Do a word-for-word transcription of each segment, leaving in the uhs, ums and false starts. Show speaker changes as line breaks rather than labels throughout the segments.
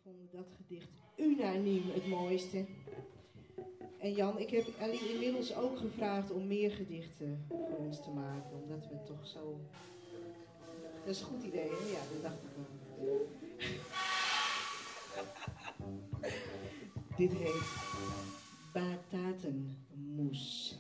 vonden dat gedicht unaniem het mooiste. En Jan, ik heb Ellie inmiddels ook gevraagd om meer gedichten voor ons te maken, omdat we toch zo... Dat is een goed idee, hè? Ja, dat dacht ik wel. Dit heet Batatenmoes.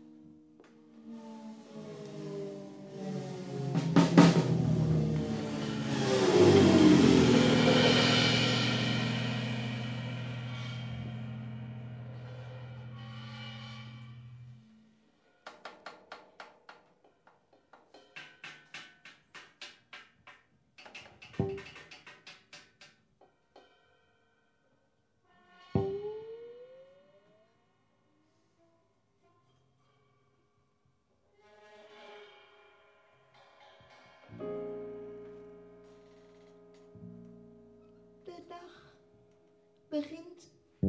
De dag begint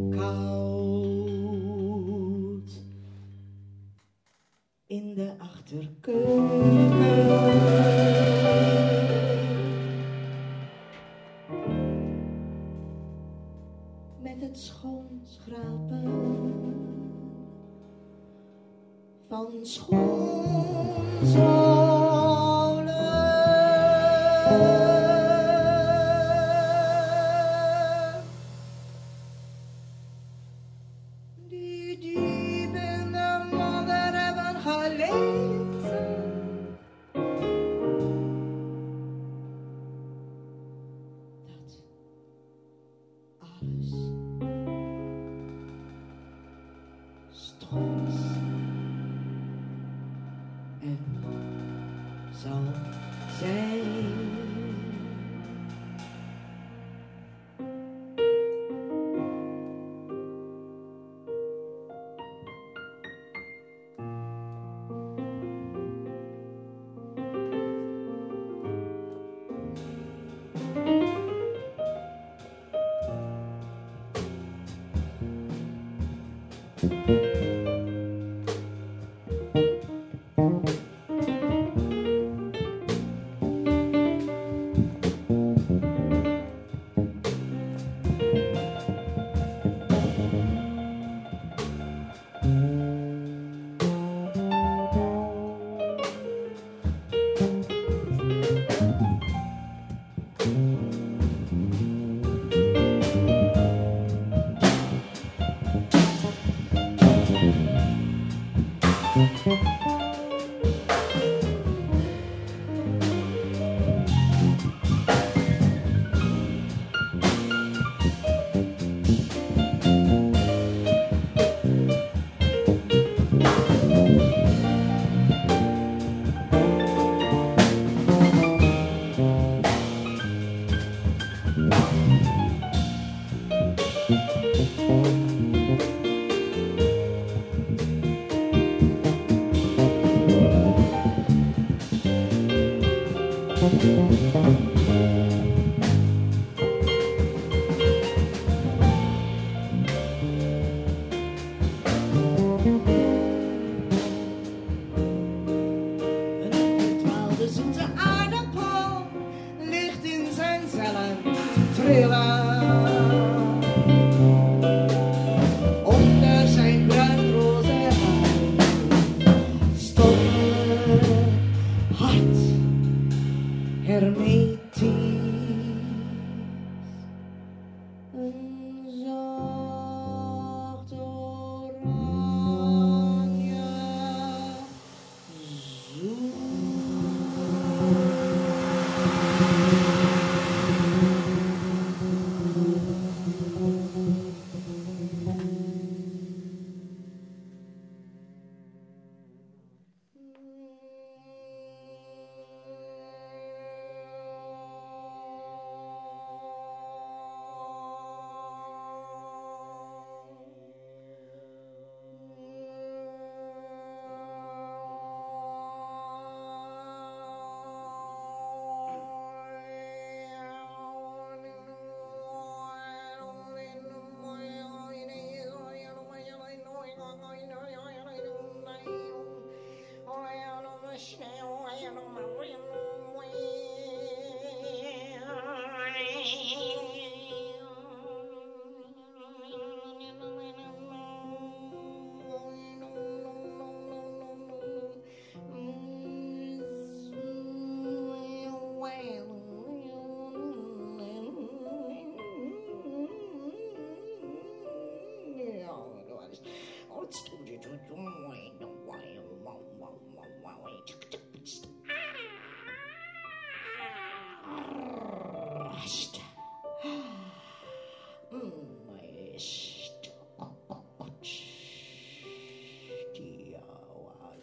koud in de achterkeuken. Met het schoonschrapen van schoonzolen.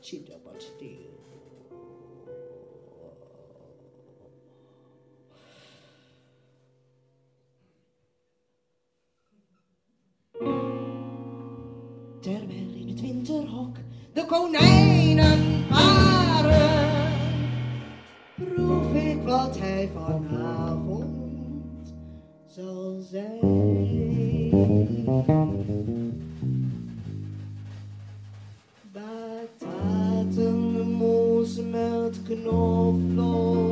Chita but still. Terwijl in het winterhok de konijnen paren, proef ik wat hij vanavond zal zijn. Bataten, moes met knoflook.